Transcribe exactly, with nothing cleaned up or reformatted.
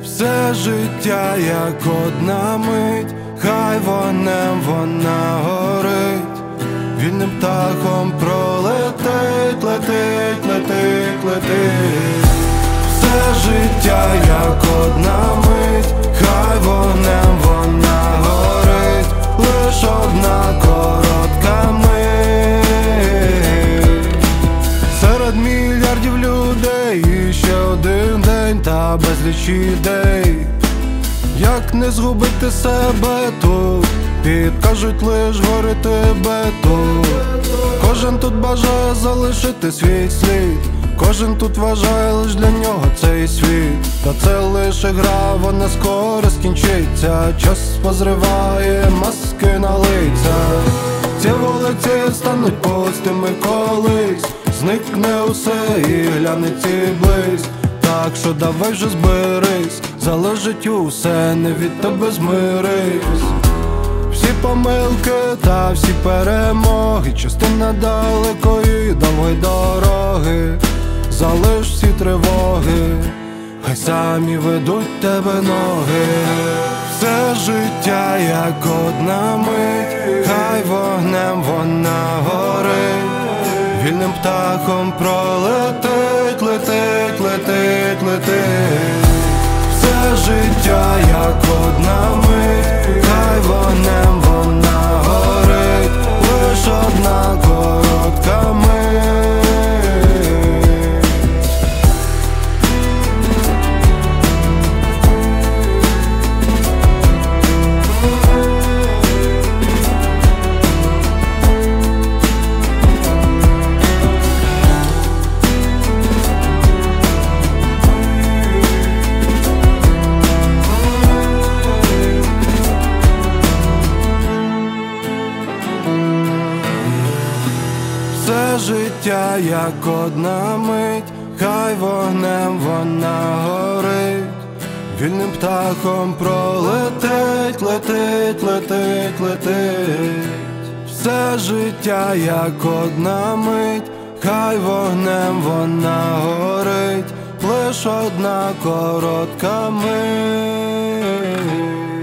Все життя, як одна мить, хай вогнем вона горить, вільним птахом пролетить, летить, летить, летить. Все життя, як одна мить, хай вогнем вона горить, лиш одна коротка мить. Серед мільярдів людей іще один день та безліч ідей. Як не згубити себе тут, підкажуть лиш гори тебе тут. Кожен тут бажає залишити свій слід, кожен тут вважає лиш для нього цей світ. Та це лише гра, вона скоро скінчиться. Час позриває маски на лицях. Ці вулиці стануть пустими колись, зникне усе і глянеться близь. Так що давай вже зберись, залежить усе, не від тебе змирись. Всі помилки та всі перемоги, частина далекої довгої дороги. Залиш всі тривоги, хай самі ведуть тебе ноги. Все життя, як одна мить, хай вогнем вона горить, вільним птахом пролетить, летить, летить, летить. Все життя, як одна мить, хай вогнем вона горить, лиш одна коротка мить. Все життя, як одна мить, хай вогнем вона горить, вільним птахом пролетить, летить, летить, летить. Все життя, як одна мить, хай вогнем вона горить, лиш одна коротка мить.